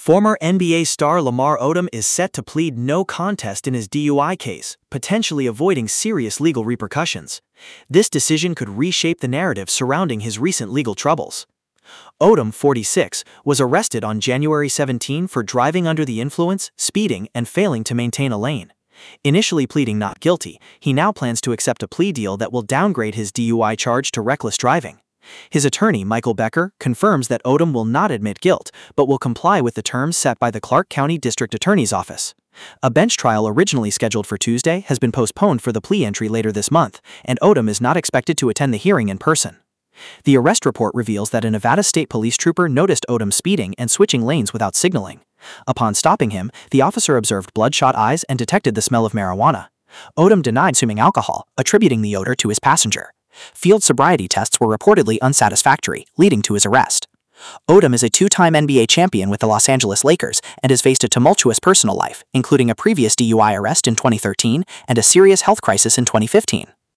Former NBA star Lamar Odom is set to plead no contest in his DUI case, potentially avoiding serious legal repercussions. This decision could reshape the narrative surrounding his recent legal troubles. Odom, 46, was arrested on January 17 for driving under the influence, speeding, and failing to maintain a lane. Initially pleading not guilty, he now plans to accept a plea deal that will downgrade his DUI charge to reckless driving. His attorney, Michael Becker, confirms that Odom will not admit guilt, but will comply with the terms set by the Clark County District Attorney's Office. A bench trial originally scheduled for Tuesday has been postponed for the plea entry later this month, and Odom is not expected to attend the hearing in person. The arrest report reveals that a Nevada State Police trooper noticed Odom speeding and switching lanes without signaling. Upon stopping him, the officer observed bloodshot eyes and detected the smell of marijuana. Odom denied consuming alcohol, attributing the odor to his passenger. Field sobriety tests were reportedly unsatisfactory, leading to his arrest. Odom is a two-time NBA champion with the Los Angeles Lakers and has faced a tumultuous personal life, including a previous DUI arrest in 2013 and a serious health crisis in 2015.